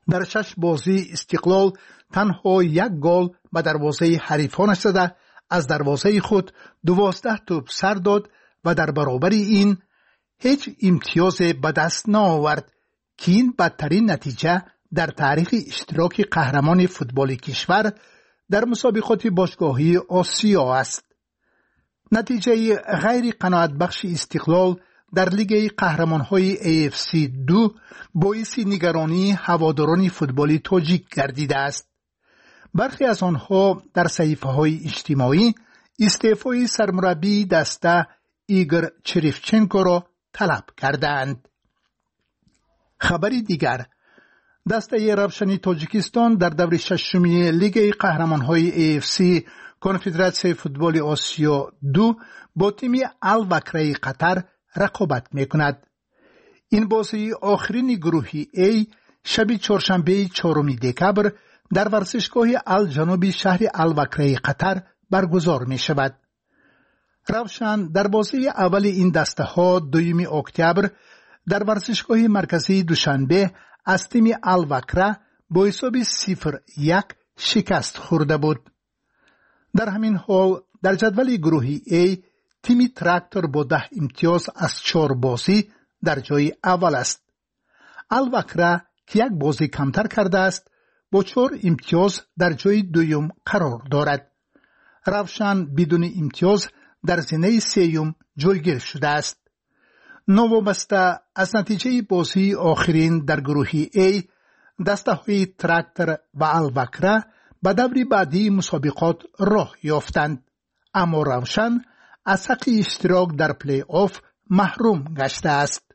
در 6 بازی استقلال تنها 1 گل به دروازه حریفانش زده از دروازه خود 12 توپ سر داد و در برابر این هیچ امتیاز به دست نآورد که این بدترین نتیجه در تاریخ اشتراک قهرمان فوتبال کشور در مسابقات باشگاهی آسیا است. نتیجه غیر قناعت بخش استقلال در لیگ قهرمان‌های AFC 2 باعث نگرانی هواداران فوتبال تاجیک گردیده است. برخی از آنها در صحیفه‌های اجتماعی استعفای سرمربی دسته ایگور چریفچنکو را طلب کردند. خبری دیگر، دسته روشن تاجیکستان در دور 6 لیگ قهرمان‌های AFC کنفدراسیون فوتبال آسیا 2 با تیم الوکره قطر رقابت می‌کند. این بازی آخرین گروهی A شب چهارشنبه 4 دکبر در ورزشگاه الجنوبی شهر الوکره قطر برگزار می‌شود. روشن در بازی اول این دسته ها 2 اکتبر در ورزشگاه مرکزی دوشنبه از تیم الوکره با حساب 0-1 شکست خورده بود. در همین حال در جدول گروهی A تیم تراکتور با 10 امتیاز از 4 بازی در جای اول است. الوکره که 1 بازی کمتر کرده است با 4 امتیاز در جای دوم قرار دارد. روشن بدون امتیاز در زینه سوم جایگیر شده است. نوابسته از نتیجه بازی آخرین در گروهی A دسته های تراکتور و الوکره به دور بعدی مسابقات راه یافتند، اما روشن از حق اشتراک در پلی آف محروم گشته است.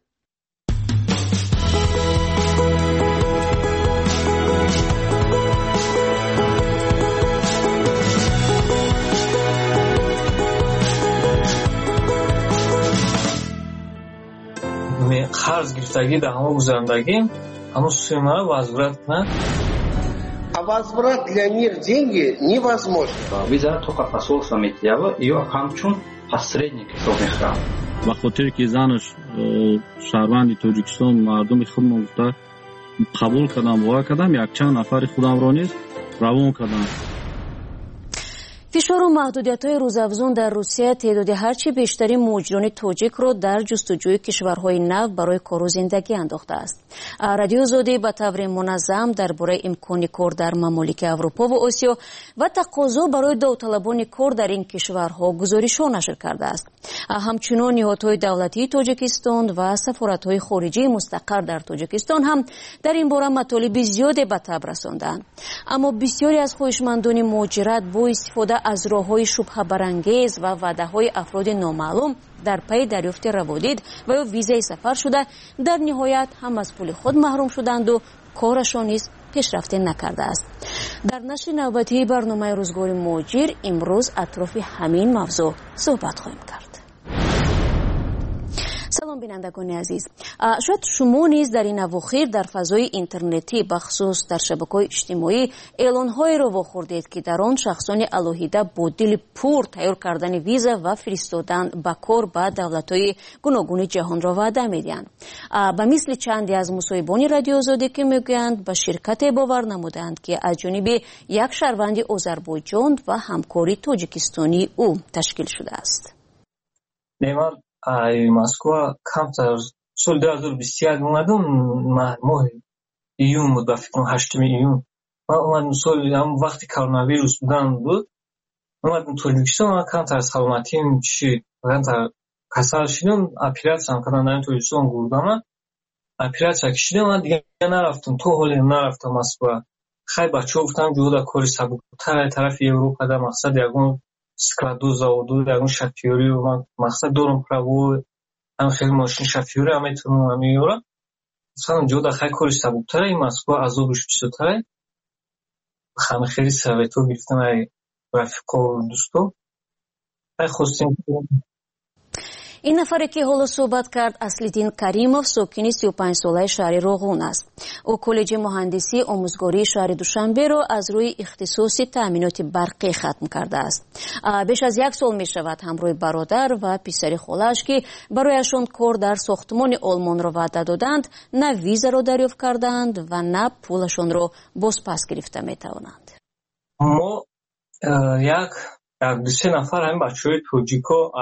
қарз гирифтагӣ дар ҳамон гузарандагим ҳамон сумма возврат на А возврат для них деньги невозможно. Виза только посольство Митьява её ҳамчун посредник ҳисоб мехӯрад. ба хотире ки занаш шаҳрванди Тоҷикистон мардуми худро гуфта қабул кардам, вова кардам, якчанд нафари худамро низ равон кардам. фишору маҳдудиятҳои рӯзафзун дар Русия теъдоди ҳарчи бештари муҳоҷирони тоҷикро дар ҷустуҷӯи кишварҳои нав барои кору зиндагӣ андохтааст. Радиои Озодӣ ба таври муназзам дар бораи имкони кор дар мамолики Аврупо ва Осиё ва тақозо барои довталабони кор дар ин кишварҳо гузоришҳо нашр кардааст. ҳамчунон ниҳодҳои давлатии Тоҷикистон ва сафоратҳои хориҷии мустақар дар Тоҷикистон ҳам дар ин бора матолиби зиёде ба таб расонданд. Аммо бисёре аз хоҳишмандони муҳоҷират бо истифода аз роҳҳои шубҳабарангез ва ваъдаҳои афроди номаълум дар пайи дарёфти раводид ва ё визаи сафар шуда дар ниҳоят ҳам аз пули худ маҳрум шуданду корашон низ пешрафте накардааст. дар нашри навбатии барномаи рӯзгори муҳоҷир имрӯз атрофи ҳамин мавзӯъ суҳбат хоҳем кард. салом бинандагони азиз, шояд шумо низ дар ин авохир дар фазои интернетӣ бахусус дар шабакаҳои иҷтимоӣ эълонҳоеро вохӯрдед ки дар он шахсони алоҳида бо дили пур тайёр кардани виза ва фиристодан ба кор ба давлатҳои гуногуни ҷаҳонро ваъда медиҳанд. ба мисли чанде аз мусоҳибони Радиои Озодӣ ки мегӯянд ба ширкате бовар намуданд ки аз ҷониби як шаҳрванди Озарбойҷон ва ҳамкори тоҷикистонии ӯ ташкил шудааст. Москва камтар соли 2021 омадам, моҳи июн буд, ба фикр 8 июн ман омадам. соли вақти коронавирус будан буд, омадам Тоҷикистон. ман камтар саломатим чӣ камтар касал шудам, оператсия кардам дар Тоҷикистон гурдама, оператсия кишидам. ман дига нарафтам, то ҳоле нарафтам Москва. хай бачаҳо гуфтам ҷода кори сабуктар тарафи Европа да мақсад ягон складу заводу ягон шофёрӣ ман мақсад дорам правои ҳам хеле машин шофёрӣ ҳам метавонам амиёра. гуфтам ҷода хай кори сабуктар ин Москва азобиш бисёртар. хами хеле советҳо гирифтам ай рафиқо дӯсто. хай хостем این نفری که حالا صحبت کرد اصلیدین کریمов ساکن 35 ساله شهر روغون است. او کالج مهندسی آموزگاری شهر دوشنبه را از روی اختصاص تامینات برقی ختم کرده است. بیش از 1 سال می شود همراه برادر و پسر خالش که برایشان کار در ساختمان آلمان را وعده دادند نه ویزا را دریافت کردند و نه پولشان را بازپس گرفته می توانند. ما یک 2-3 نفر هم بچه‌های توجیکو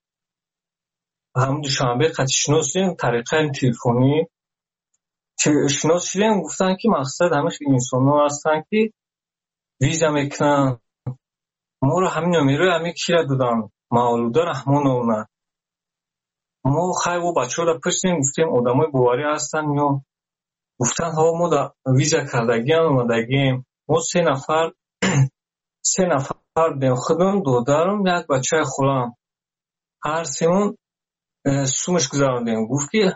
هم دوشنبه قطعی شناس شدیم طریقه تلفنی شناس شدیم. گفتن که مقصد همش انسان ها هستن که ویزا میکنن. ما رو همین نمیره همین کی را دادن مولوده رحمان اونا. ما خیلی و بچه ها را پرسیدیم گفتیم آدم های باوری هستن یا گفتن ها ما دا ویزا کردگی هم اومدگیم. ما 3 نفر دیم خودم دادارم یک بچه خولم هر سیمون سومش گذاردیم. گفت که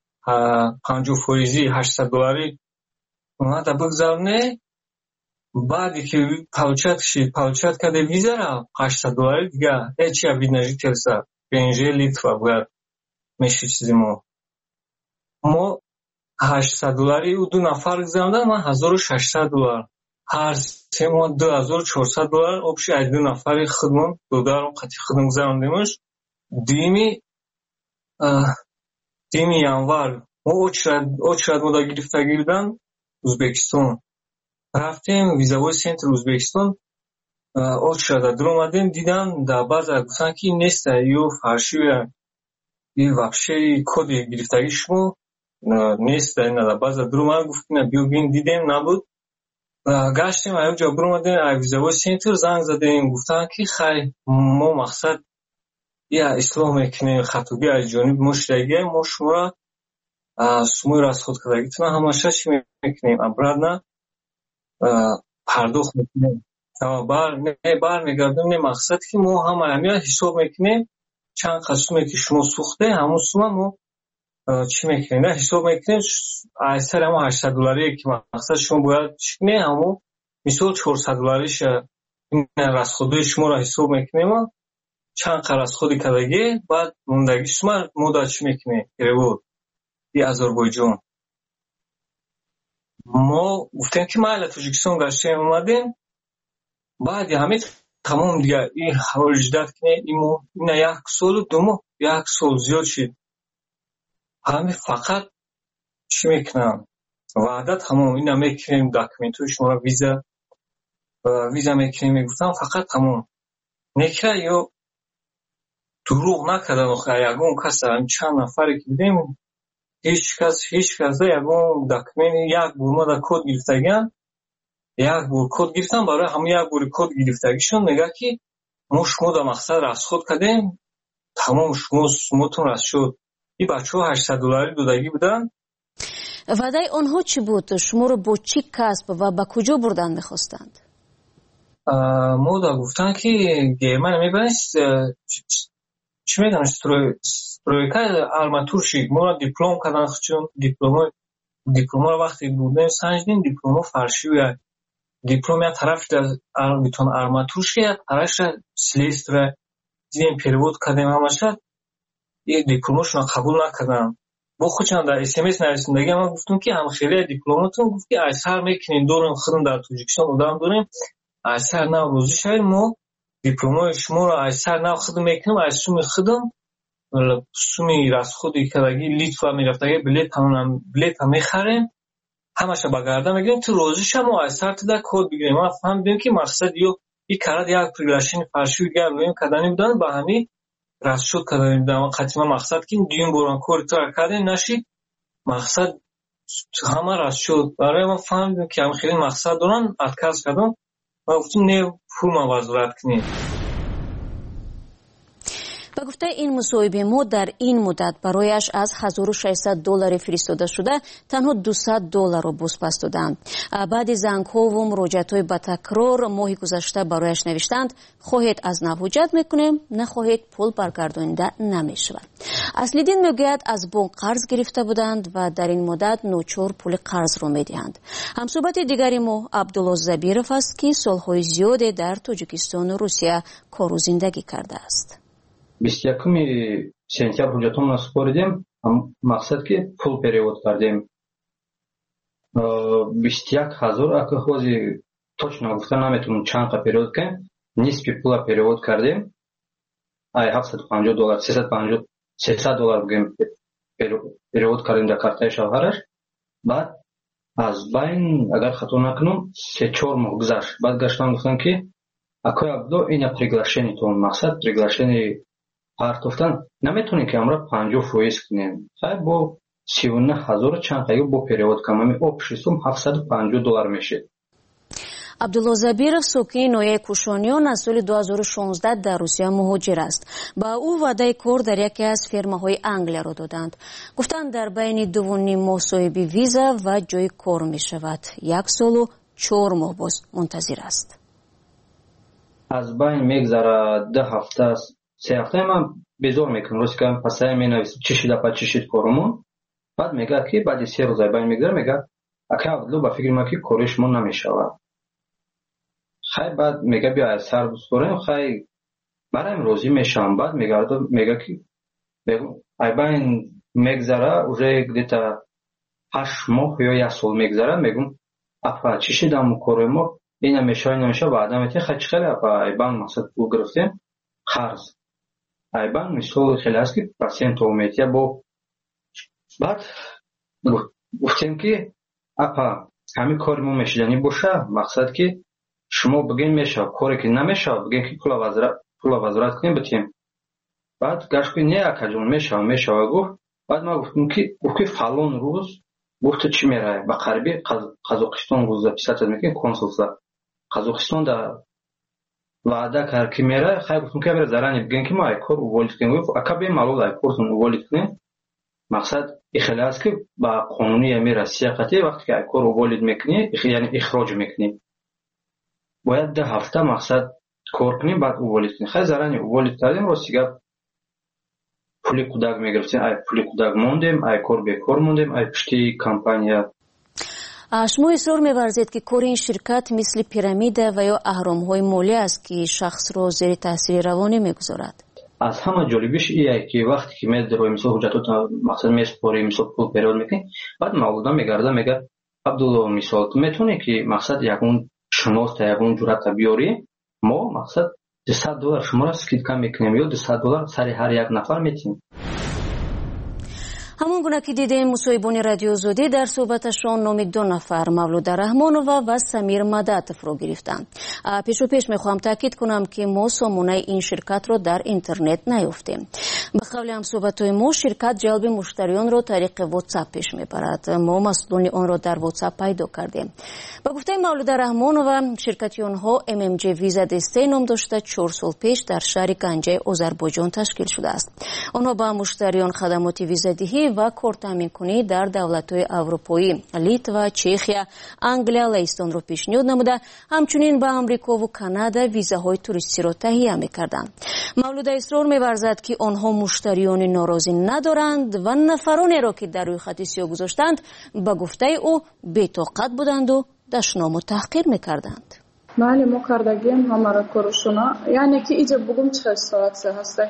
50% $800 اومده بگذارنه. بعدی که پاوچت کرده ویزا را $800 دیگه هیچی عبید نجی تلسا بینجه لیتوا باید میشه چیزی ما $800 و 2 نفر گذارنده من $1,600 هر سه ما $2,400 обши از 2 نفر خودمون دادارم قطعی خودم گذاردیمش. دیمی январ ما очередь ما دا گرفتن ازبکستان رفتیم ویزاوی سنتر ازبکستان очередь در اومدیم دیدم در بعض گفتن که نیست یو فرشی یه вообще کد گرفتگی شما نیست در بعض در اومد گفتیم بیو بین دیدیم نبود گشتیم اونجا در اومدیم ویزاوی سنتر زنگ زدیم گفتن که خیلی ما مقصد یا اسلام میکنیم خطوگی از جانب مشتریه ما شما را سموی رسخود کردگیتون همشه چی میکنیم ابراد پرداخت میکنیم بر میگردیم نه مقصد که ما همه حساب میکنیم چند قسمه که شما سوخته همون سوم ما چی میکنیم نه حساب میکنیم ایسر همون $800 که مقصد شما باید چکنه همون مثال $400 این رسخوده شما را حساب میکنیم چند قرص خودی کردگی بعد موندگی شما مودا چی میکنیم پیرود ای آذربایجان. ما گفتیم که ما تاجیکستان گشتیم اومدیم بعد همه تمام دیگه این حوالی جدید کنه این 1 سال و 1 سال زیاد شد همه فقط چی میکنم وعده تمام این میکنیم داکمنتوی شما را ویزا میکنیم میگفتم فقط تمام نکره یا دروغ نکردن آخه یگون کس چند نفری که دیدیم هیچ کس یگون داکمنت یک بور ما در کد گرفتگیم یک بور کد گرفتم برای همه یک بور کد گرفتگیشون میگه که ما شما در مقصد رسخود کردیم تمام شماتون رسخ شد. این بچه ها $800 دادگی بودن. وعده آنها چی بود؟ شما رو با چی کسب و با کجا بردن میخواستند؟ ما دا گفتن که گرمن میبنست چی میگن استرویکای آرماتور شید ما را دیپلم کردن چون دیپلم را وقتی بودیم سنجدیم دیپلم فرشی و دیپلم یک طرف بیتون آرماتور شید یک طرف سلیست را دیدیم پیروود کردیم همشه یک دیپلمش را قبول نکردن با خودشان در اسمس نرسیدگی ما گفتم که هم خیلی دیپلماتون گفت که اثر میکنین دورم خودم در توجیکستان بودم داریم اثر نو روزی شاید ما دیپلمای شما را اثر نو خودم میکنم از سوم خودم سومی رسخودی کردگی لیتوا میرفتگی بلیت هم میخریم همشه بگردم میگیم تو روزی شما اثر تو در کود بگیریم ما فهمیدیم که مقصد یا یک کرد یک پریلاشین فرشی بگیر رویم کردنی بودن با همی رس شد کردنی بودن قطعی مقصد که دیون بران کوری تو را کردیم نشید مقصد همه رس شد برای ما فهمیدیم که هم خیلی مقصد دارن اتکاز کردم و گفتیم نه پول ما وزارت کنیم. به گفته این مصاحبه ما در این مدت برایش از $1,600 فرستاده شده تنها $200 را بازپس دادند. بعد زنگ‌ها و مراجعت‌های با تکرار ماه گذشته برایش نوشتند خواهید از نو حجت میکنیم نخواهید پول برگردانیده نمیشود. اصلیدین میگوید از بانک قرض گرفته بودند و در این مدت نوچور پول قرض را میدهند. همصحبت دیگری ما عبدالله زبیرов است که سالهای زیادی در تاجیکستان و روسیه کار و زندگی کرده است. 21 сентябр ҳуҷҷатомро супоридем. Мақсад ки пул перевод кардем. 21,000 акаҳози точно гуфта наметунам чанд перевод кардем. Нисфи пула перевод кардем. ай $750, $300 бигем перевод кардем дар картаи шавҳараш. баъд аз байн агар хато накунам 3-4 моҳ гузашт. баъд гаштан гуфтам ки акои абдулло ина приглашениятон, мақсад приглашени партофтан наметонем ки амра 50% кунем. хай бо 39,000 чанд қайгу бо перевод камами общий сум $750 мешед. абдулло забиров сокини ноҳияи кушониён аз соли 2016 дар русия муҳоҷир аст. ба ӯ ваъдаи кор дар яке аз фермаҳои англияро доданд. гуфтанд дар байни 2.5 моҳ соҳиби виза ва ҷои кор мешавад. 1 солу 4 моҳ боз мунтазир аст. аз байн мегзарад 2 ҳафта 3 ҳафта ман безор мекунам. ростикам пасая менависам чӣ шида па чӣ шид коромон. баъд мегӯяд ки баъди 3 рӯз аз байн мегзара мегӯяд ака абдулло ба фикри ман ки кори шумо намешавад. хай баъд мега биё аз сар бисворем. хай барам розӣ мешавам. баъд мега ки аз байн мегзара уже где-то 8 моҳ ё 1 сол мегзара. мегум апа чӣ шидам кори мо ина мешава ваъда метиҳ. хай чӣ хеле апа айбан мақсад пул гирифтем қарз. айбан мисол хеле аст ки процентов метиҳа бо. баъд гуфтем ки апа ҳамин кори мо мешидани боша. мақсад ки шумо бигин мешава коре ки намешава бигин ки пула вазорат кунем битем. баъд гашт ки не акаҷон мешава гуфт. баъд ман гуфтам ки фалон рӯз гуфт чӣ меравед ба қариби қазоқистон рӯз записат мекунем консулса қазоқистон да ваъда кард ки меравед. хай гуфтам ки зарани бигин ки мо ай кор уволид кунем. гуфт ака бемалол ай кортон уволид кунем. мақсад ихеле аст ки ба қонуни ами россия қатъи вақте ки ай кор уволид мекунӣ яъне ихроҷ мекунӣ бояд 2 ҳафта мақсад кор кунем баъд уволид кунем. хай зарани уволид кардем. рости гап пули кӯдак мегирифтем. ай пули кӯдак мондем. ай кор бекор мондем. ай пишти компания. шумо исрор меварзед ки кори ин ширкат мисли пирамида ва ё аҳромҳои молӣ аст ки шахсро зери таъсири равонӣ мегузорад. аз ҳама ҷолибиш ие ки вақте ки медирои мисол ҳуҷҷатота мақсад месупори мисол пул перевод мекунӣ баъд мавлуда мегарда мега абдулло мисол ту метавонӣ ки мақсад ягон шуноста ягон ҷурата биёрӣ мо мақсад $200 шуморо скидка мекунем ё $200 сари ҳар як нафар метиҳем. ҳамон гуна ки дидем мусоҳибони радио Озодӣ дар суҳбаташон номи 2 нафар Мавлуда Раҳмонова ва Самир Мадатовро гирифтанд. пешопеш мехоҳам таъкид кунам ки мо сомонаи ин ширкатро дар интернет наёфтем. ба қавли ҳамсуҳбатҳои мо ширкат ҷалби муштариёнро тариқи WhatsApp пеш мебарад. мо масъулони онро дар WhatsApp пайдо кардем. ба гуфтаи Мавлуда Раҳмонова ширкати онҳо MMJ Visa Destay ном дошта 4 сол пеш дар шаҳри Ганҷаи Озарбойҷон ташкил шудааст. онҳо ба муштариён хадамоти визадиҳӣ ва кортаминкунӣ дар давлатҳои аврупоӣ, Литва, Чехия, Англия, Лаҳистонро пешниҳод намуда, ҳамчунин ба Амрикову Канада визаҳои туристиро таҳия мекарданд. Мавлуда исрор меварзад ки онҳо муштариёни норозӣ надоранд ва нафаронеро ки дар рӯйхати сиёҳ гузоштанд ба гуфтаи ӯ бетоқат буданду дашному таҳқир мекарданд. Мали мо кардагим ҳамара корушона, яъне ки иҷа бугум чӣ ситуатсия ҳаста.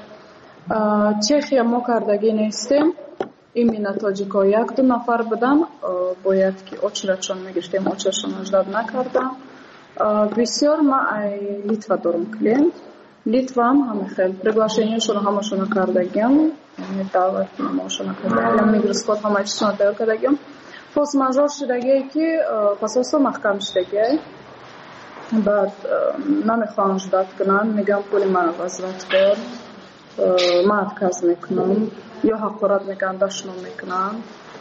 Чехия мо кардаги нестем. именно тоҷико 1-2 нафар будан бояд ки очередшон мегиштем, очередшон аждад накардам. бисёр ма ай Литва дорум клиент. Литва ҳам хел приглашениёшонро ҳамашона кардагим. даъват намошона кардагим. мигрискот ҳамашона тайёр кардагим. форс-мажор шудагие ки пасосо маҳкам шудагие. баъд намехоҳам ждат кунам. мегӯям пули ман возврат кор. ман отказ мекунам. ё ҳақорат мекунам, дашном мекунам.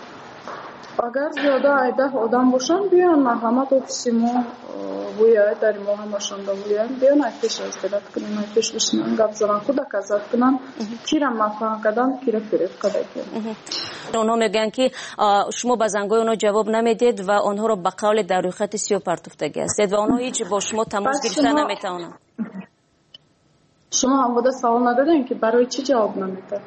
агар зиёда ай 10 одам бошанд биён марҳамат офиси мо вуяд дари мо ҳамашон давуяд биён ай пеш разделат кунем, ай пеш бишинам гап занам кӯдак азад кунам кира мафаҳам кардам кира фиред кадаки. онҳо мегӯянд ки шумо ба зангои онҳо ҷавоб намедед ва онҳоро ба қавле дар рӯйхати сиёҳ партофтагӣ ҳастед ва онҳо ҳеҷ бо шумо тамос гирифта наметавонанд. шумо ҳамвода савол надодем ки барои чӣ ҷавоб намедад?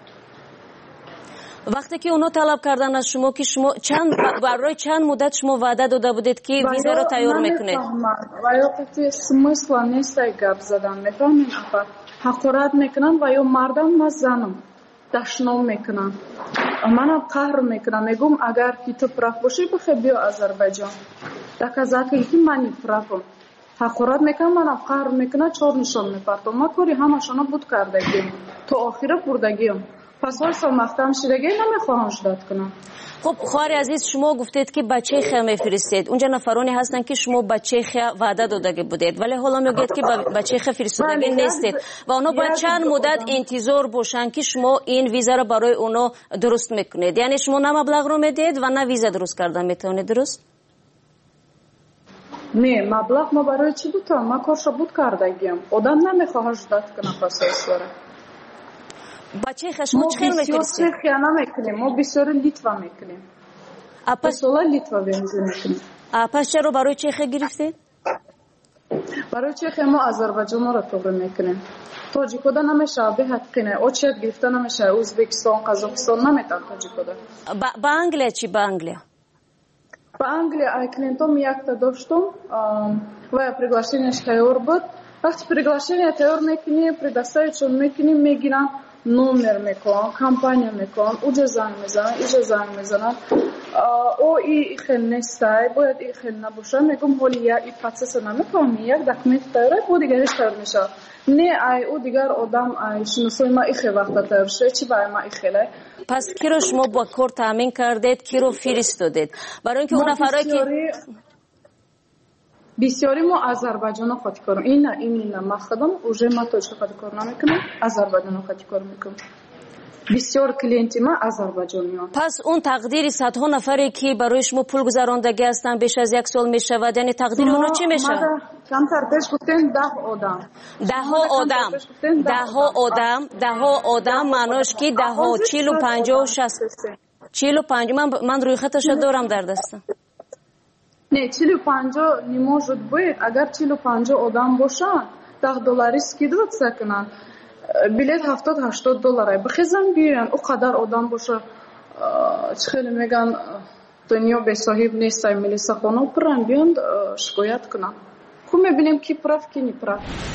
вақте ки онҳо талаб карданд аз шумо ки шумо барои чанд муддат шумо ваъда дода будед ки визаро тайёр мекунед? ва ё қати смысла нест ай гап задан мефаҳмед апа. ҳақорат мекунанд ва ё мардам ва занам дашном мекунанд. Манам қаҳр мекунам, мегум агар ки ту прав бошӣ бихе биё Азарбайҷон. Доказати ки мани правам. ҳақорат мекунам, манам қаҳр мекунам, чор нишон мепартам. Ма кори ҳамашона буд кардагим. То охира бурдагим. пас войса махтам шидаги намехоҳам ждат кунам. خب خواهر عزیز شما گفتید که به چخیا میفرستید. اونجا نفرانی هستن که شما به چخیا وعده داده بودید ولی حالا میگید که به چخیا فرستاده نیستید و اونا باید چند مدت انتظار باشن که شما این ویزا رو برای اونا درست میکنید. یعنی شما نه مبلغ رو میدید و نه ویزا درست کردن میتونید، درست؟ نه مبلغ ما برای چی بود؟ ما کارشو بود کردگیم. آدم نمیخواد جدت کنه پاسایشواره. بچه شما چه خیلی میفرستید؟ ما بسیار نمیکنیم، ما بسیار لیتوا میکنیم. اپسولا لیتوا بنزین میکنیم. پس چرا برای چه گرفتید؟ برای چه ما آذربایجان رو توبه میکنیم. تاجیکودا نمیشه به حقینه. اوچت گرفته نمیشه. ازبکستان، قزاقستان نمیتون تاجیکودا. با انگلیا چی با انگلیا؟ با انگلیا айклентом якта доштум ва приглашение тайёр буд. Вақти приглашение тайёр мекуним, предоставичон мекуним, мегирам номер мекунам, компания мекунам, уҷа занг мезанам, иҷа занг мезанам. О и хел нестай, бояд и хел набоша, мегум ҳоли я и процесса намекунам, як документ тайёр, бо дигариш тайёр меша. Не ай о дигар одам ай шиносои ма и хел вақта тайёр ша, чи бай ма и хелай. پس کی رو شما با کار تامین کردید، کی رو فرستادید؟ برای اینکه اون نفرایی که بسیاری ما آذربایجان خاطی کارم. این نه مخدم اوجه ما توش خاطی کار نمیکنم، آذربایجان خاطی کار میکنم. بسیار کلینتی ما آذربایجانیان. پس اون تقدیر صدها نفری که برای شما پول گذراندگی هستن بیش از یک سال میشود، یعنی تقدیر اونا چی میشه؟ کم ترتش گفتن 10 آدم. 10 آدم معناش که 10 40 50 60 45 من روی خطش دارم در دستم. نه 45 نمیشه بود. اگر 45 آدم باشن $10 скидываться کنن. بلیت 70-80 دلاره. بخیزن بیان او قدر آدم باشه. خیلی میگن دنیا به صاحب نیست. ملیسا خانم پرن بیان شکایت کنن. خب میبینیم کی پراف کی نپراف.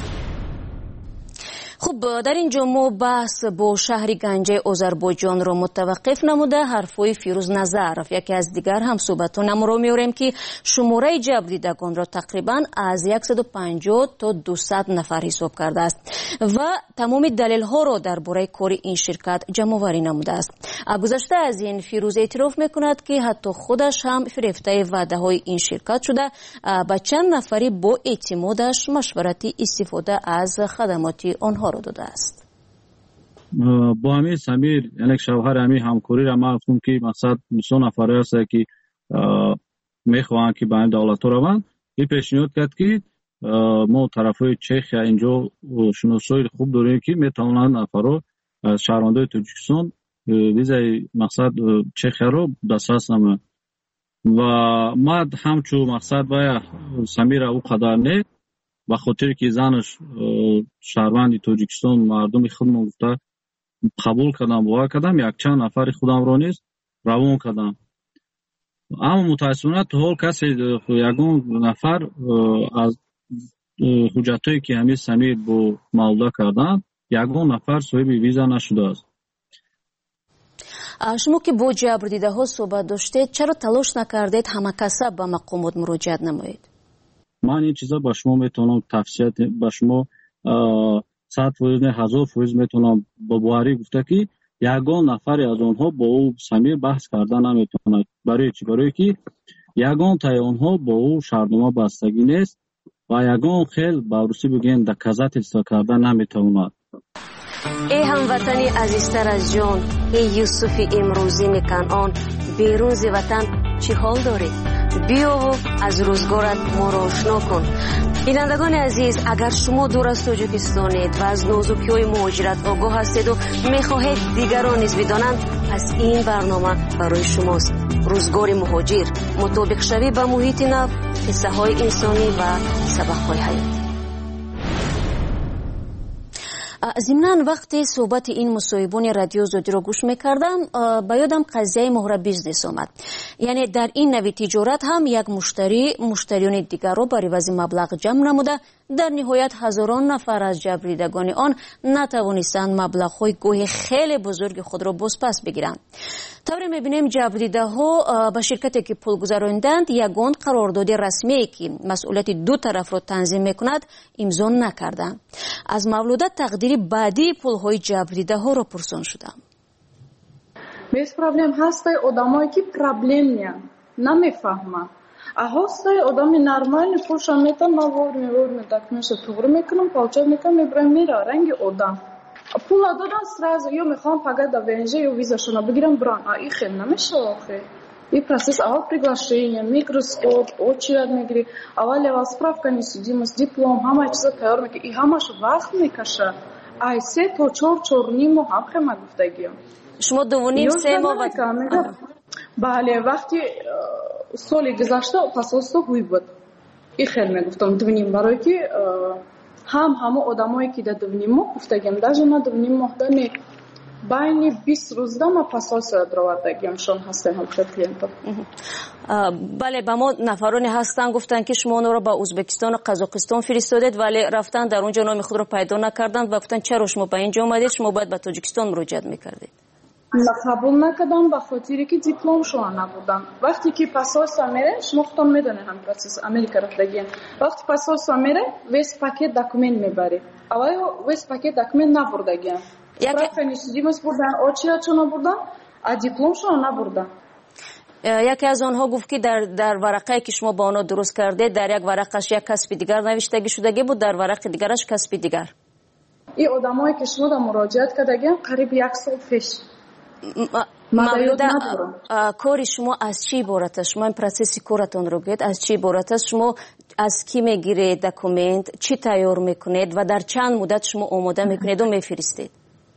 خب در اینجا ما بحث با شهر گنجه آذربایجان را متوقف نموده حرفای فیروز نظرف یکی از دیگر هم صحبتان رو میاریم که شماره جبر دیدگان را تقریبا از 150 تا 200 نفر حساب کرده است و تمام دلیل ها را درباره کار این شرکت جمع آوری نموده است. گذشته از این فیروز اعتراف میکند که حتی خودش هم فریفته وعده های این شرکت شده با چند نفری با اعتمادش مشورتی استفاده از خدمات آنها رو داده است. با همین سمیر یعنی شوهر همین همکاری را ما گفتم که مقصد 200 نفر است که میخوان که به این دولت روند این پیشنهاد کرد که ما طرفای چخیا اینجا شناسایی خوب داریم که میتونن نفرو شهروندای تاجیکستان ویزای مقصد چخیا رو دسترس نمه و ما همچو مقصد باید سمیر او قدر نه به خاطر که زنش شهروند تاجیکستان مردم خودم گفته قبول کردم باور کردم یک چند نفر خودم رو نیست روان کردم اما متاسفانه تا حال کسی یگان نفر از حجتایی که همین سمیر با مالدا کردن یگان نفر صاحب ویزا نشده است. شما که با جبر دیده ها صحبت داشتید چرا تلاش نکردید همه کسب به مقامات مراجعت نمایید؟ من این چیزا با شما میتونم تفصیلات با شما 100% نه 1000% میتونم با بواری گفته که یگان نفر از اونها با او سمیر بحث کردن نمیتونه. برای چی؟ برای که یگان تای اونها با او شرطنامه بستگی نیست و یگان خیل با روسی بگین دکازات اجرا کردن نمیتونه. ای هموطنی عزیزتر از جان، ای یوسف امروزی کنعان، بیرون ز وطن چی حال داری؟ بیا و از روزگارت ما را آشنا کن. بینندگان عزیز، اگر شما دور از تاجیکستانید و از نازکی‌های مهاجرت آگاه هستید و میخواهید دیگران نیز بدانند، پس این برنامه برای شماست. روزگار مهاجر، مطابق شوی به محیط نو، قصه های انسانی و سبق های حیات. ضمناً وقتی صحبت این مصاحبان رادیو زودی رو گوش میکردم به یادم قضیه مهر بیزنس آمد. یعنی در این نوع تجارت هم یک مشتریان دیگر رو بر عوض مبلغ جمع نموده، در نهایت هزاران نفر از جبریدگان آن نتوانستند مبلغ‌های گویا خیلی بزرگ خود را بازپس بگیرند. طوری می‌بینیم جبریده‌ها به شرکتی که پول گذراندند یگان قرارداد رسمی که مسئولیت دو طرف را تنظیم می‌کند امضا نکردند. از مولوده تقدیر بعدی پول‌های جبریده‌ها را پرسان شدم. Без проблем هستای آدمایی که پرابلم میان نمیفهمن. هستای آدمی نرمال پولشان میتن ما دکمه‌ش توغری میکنم پاوچه میکنم میبرم میره رنگ آدم پول دادن سراز یا میخوام فقط до ВНЖ یا визашона بگیرم بران این خیلی نمیشه آخه این процесс اول приглашение микроскоп очередь میگیری اول левал справка несудимость диплом همه چیزا تیار میکنی این همش وقت میکشه ای 3 تا 4 نیم هم خیلی گفتگیم شما 2.5-3 ماه بله وقتی سال گذشته پاسپورت گوی بود این خیلی میگفتم 2.5 برای که همه آدمایی که در 2.5 ماه گفتگیم даже نه 2.5 ماه نه بین 20 روز ما پاسپورت درآوردگیم شون هسته هم کلینتو بله با ما نفرانی هستن گفتن که شما اون رو با ازبکستان و قزاقستان فرستادید ولی رفتن در اونجا نام خود رو پیدا نکردند و گفتن چرا شما به اینجا اومدید شما باید به تاجیکستان مراجعه میکردید قبول نکردم به خاطری که دیپلم شما نبودم وقتی که پاسپورت میره شما خودتون میدونید هم پروسس امریکا رفتگی وقتی پاسپورت میره ویس پاکت دکومنت میبری اول ویس پاکت دکومنت نبردگی справка несудимость بردن очередь نبردن а دیپلم شما نبردن یکی از آنها گفت که در ورقه که شما با آنها درست کرده در یک ورقش یک کسب دیگر نوشتگی شدگی بود در ورق دیگرش کسب دیگر این آدمایی که شما در مراجعت کردگی قریب 1 سال پیش مولوده کار شما از چی عبارت است؟ شما این پروسس کارتون رو گید از چی عبارت است؟ شما از کی میگیرید دکومنت چی تیار میکنید و در چند مدت شما آماده میکنید و میفرستید؟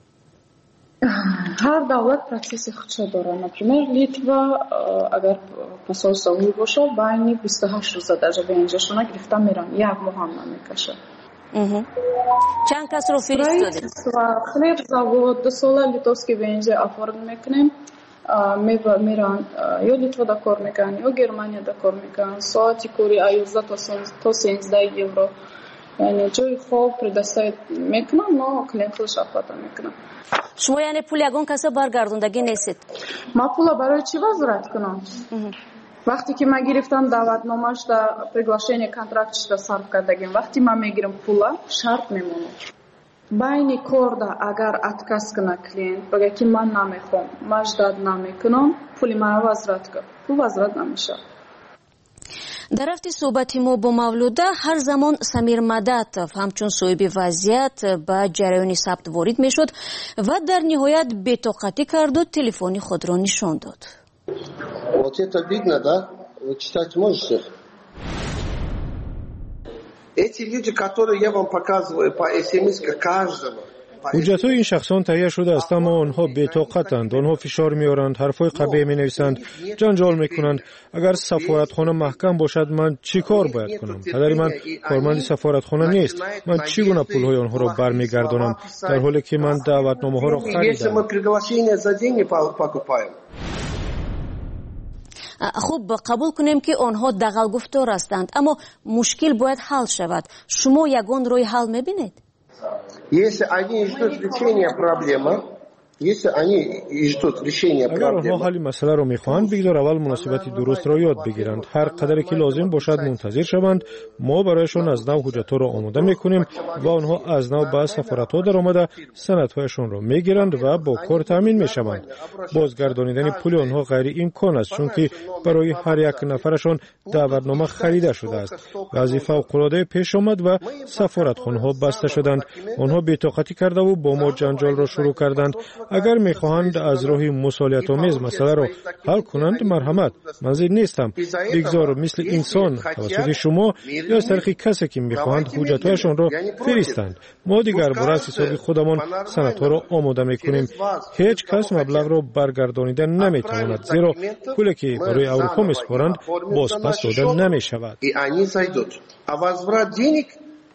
هر دولت پروسس خودش داره. например لیتوا اگر پاسپورت سوی باشه بین 28 روز در اینجاشون گرفته میرن یک ماه هم نمیکشه. چند کس رو فرستادید؟ خلیب زاوود 2 سال لیتوفسکی ВНЖ оформлен میکنیم میرن یا لیتوا دا کار میکنن یا گرمانیا دا کار میکنن ساعتی کوری 11 تا 13 یورو یعنی جای خوب предоставить میکنن ما کلینت خودش اپلاتا میکنن. شما یعنی پول یگان کسی برگردوندگی نیستید؟ ما پول برای چی وزارت کنم؟ وقتی که ما گرفتم دعوتنامه‌اش در приглашение контрактش را صرف کردگیم وقتی ما میگیرم پولا شرط میمونه بین کار اگر اتکاس کنه کلینت بگه که من نمیخوام مجدد نمیکنم پولی مرا وزارت کن پول وزارت نمیشه. در رفت صحبت ما با مولوده هر زمان سمیر مدتف همچون صاحب وضعیت به جریان ثبت وارد میشد و در نهایت بی‌طاقتی کرد و تلفنی خود را نشان داد. Вот это видно, да? Вы читать можете? Эти люди, которые я вам показываю по СМС каждого. حجت‌های این شخصان تهیه شده است اما آنها بی‌طاقتند آنها فشار می‌آورند حرف‌های قبیح می‌نویسند جنجال می‌کنند اگر سفارتخانه محکم باشد من چی کار باید کنم پدر من کارمند سفارتخانه نیست من چگونه پول‌های آنها را برمیگردانم در حالی که من دعوتنامه‌ها را خریدم. خوب قبول کنیم که آنها دغل گفتار هستند اما مشکل باید حل شود شما یگان روی حل می‌بینید؟ Если они ждут решения проблемы, اگر آنها حل مسئله را می‌خواهند بگذار اول مناسبت درست را یاد بگیرند هر قدر که لازم باشد منتظر شوند ما برایشان از نو حجت‌ها را آماده می‌کنیم و آنها از نو به سفارت‌ها در آمده سندهایشان را می‌گیرند و با کار تامین می‌شوند بازگردانیدن پول آنها غیر امکان است چون که برای هر یک نفرشان دعوتنامه خریده شده است وظیفه فوق‌العاده پیش آمد و سفارتخانه‌ها بسته شدند آنها بی‌طاقتی کرده و با ما جنجال را شروع کردند اگر می‌خواهند از راه مسئولیت‌آمیز مسئله را حل کنند مرحمت منظور نیستم بگذار مثل انسان توسط شما یا از طریق کسی که می‌خواهند حجت‌هایشان را فرستند ما دیگر برای حساب خودمان سندها را آماده می‌کنیم هیچ کس مبلغ را برگردانیدن نمی‌تواند زیرا پولی که برای اروپا می‌سپارند بازپس داده نمی‌شود.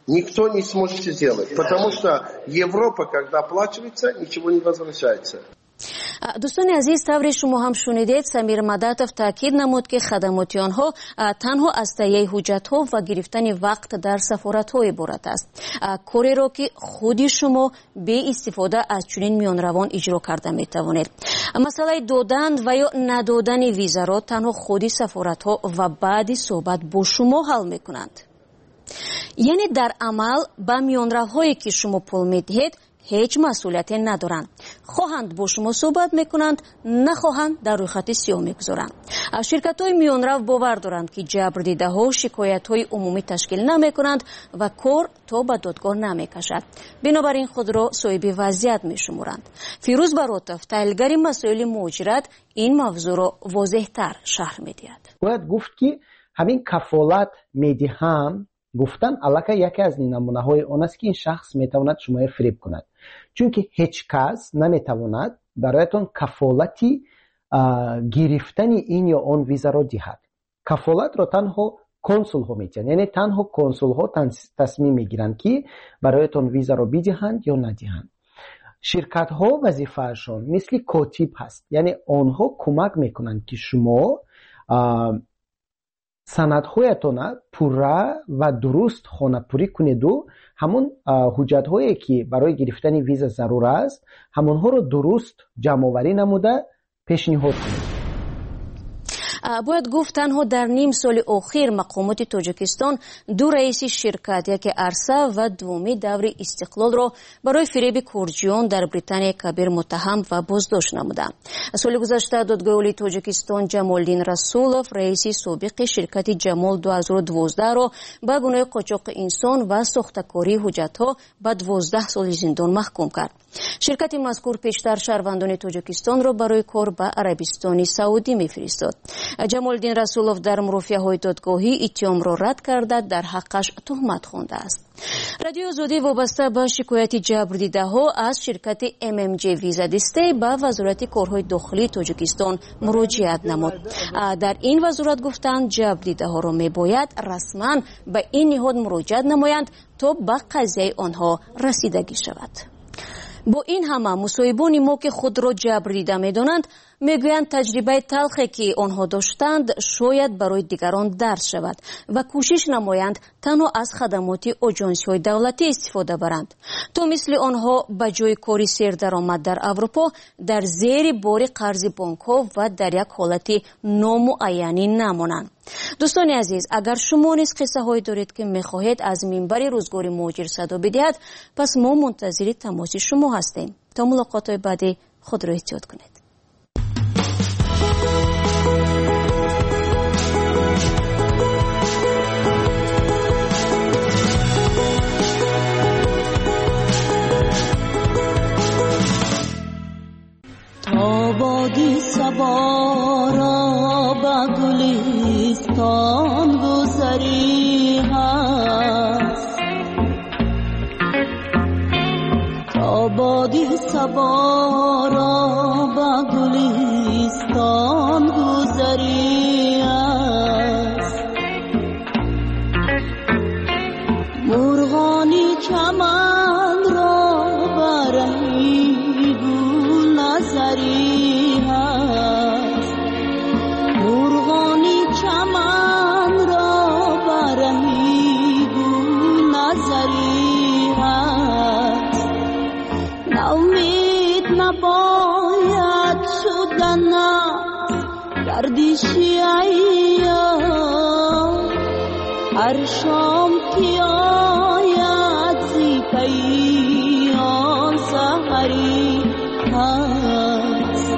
никто не сможет сделать. Потому что Европа, когда оплачивается, ничего не возвращается. دوستان عزیز، طوری شما هم شنیدید سمیر مدتف تاکید نمود که خدمات آنها تنها از تهیه حجت‌ها و گرفتن وقت در سفارت‌ها عبارت است. کاری را که خودی شما به استفاده از چنین میانروان اجرا کرده می‌توانید. مسئله دادن و یا ندادن ویزا را تنها خودی سفارت‌ها و بعد صحبت با شما حل می‌کنند. یعنی در عمل با میانروهایی که شما پول می‌دهید هیچ مسئولیتی ندارند. خواهند با شما صحبت میکنند، نخواهند در روی خط سیاه میگذارند. شرکت‌های میانرو باور دارند که جبردیده‌ها شکایت‌های عمومی تشکیل نمیکنند و کار تا به دادگاه نمیکشد. بنابراین خود را صاحب وضعیت میشمرند. فیروز براتف، تحلیلگر مسائل مهاجرت، این موضوع را واضح‌تر شرح میدهد. باید گفت که همین کفالت میدهم گفتن علاقه یکی از نمونه‌های آن است که این شخص میتواند شما را فریب کند. چون که هیچ کس نمیتواند برایتان کفالتی گرفتن این یا آن ویزا را دهد. کفالت را تنها کنسول ها میتونن، یعنی تنها کنسول ها تصمیم میگیرند که برایتان ویزا را بدهند یا ندهند. شرکت ها وظیفه‌شان مثل کاتب هست، یعنی آنها کمک میکنند که شما سندهایتان پوره و درست خانه‌پوری کنید و همون حجت‌هایی که برای گرفتن ویزا ضرور است همونها رو درست جمع‌آوری نموده پیشنهاد کنید. باید گفت تنها در نیم سال اخیر مقامات تاجیکستان دو رئیس شرکت، یک عرصه و دومی دور استقلال را برای فریب کرجیان در بریتانیا کبیر متهم و بازداشت نمودند. سال گذشته دادگاه عالی تاجیکستان جمالدین رسولوف رئیس سابق شرکت جمال 2012 را به گناه قاچاق انسان و ساختکاری حجت‌ها به 12 سال زندان محکوم کرد. شرکت مذکور پیشتر شهروندان تاجیکستان را برای کار به عربستان سعودی می‌فرستاد. جمالدین رسولوف در مرافعه‌های دادگاهی اتهام را رد کرده در حقش تهمت خوانده است. رادیو آزادی وابسته به شکایت جبردیده‌ها از شرکت MMJ ویزا دسته به وزارت کارهای داخلی تاجیکستان مراجعت نمود. در این وزارت گفتند جبردیده‌ها را می‌باید رسما به این نهاد مراجعت نمایند تا به قضیه آنها رسیدگی شود. با این همه مصاحبان ما که خود را جبریده می‌دانند میگویند تجربه تلخی که آنها داشتند شاید برای دیگران درس شود و کوشش نمایند تنها از خدمات آژانس‌های دولتی استفاده برند تا مثل آنها به جای کاری سردرآمد در اروپا در زیر بار قرض بانک‌ها و در یک حالت نامعینی نمانند. دوستان عزیز، اگر شما نیز قصه هایی دارید که میخواهید از منبر روزگار مهاجر صدا بدهید، پس ما منتظر تماس شما هستیم. تا ملاقات بعدی خود را احتیاط کنید. آبادی سوارا با گلستان گذری هست، آبادی سوارا با گلستان گذری هست، مرغانی چمن را برهی گل نظری هست، مرغانی چمن را برهی گل نظری هست، ناامید نباید شدن گردشی ایام، هر شام که آید زی پیام سحری هست.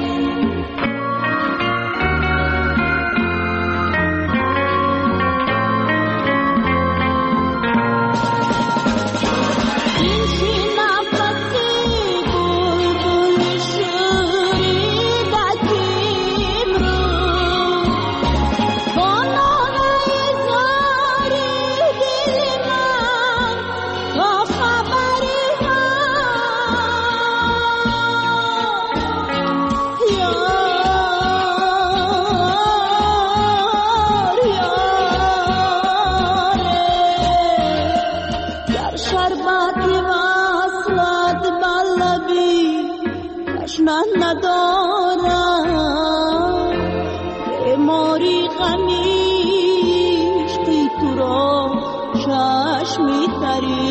سحری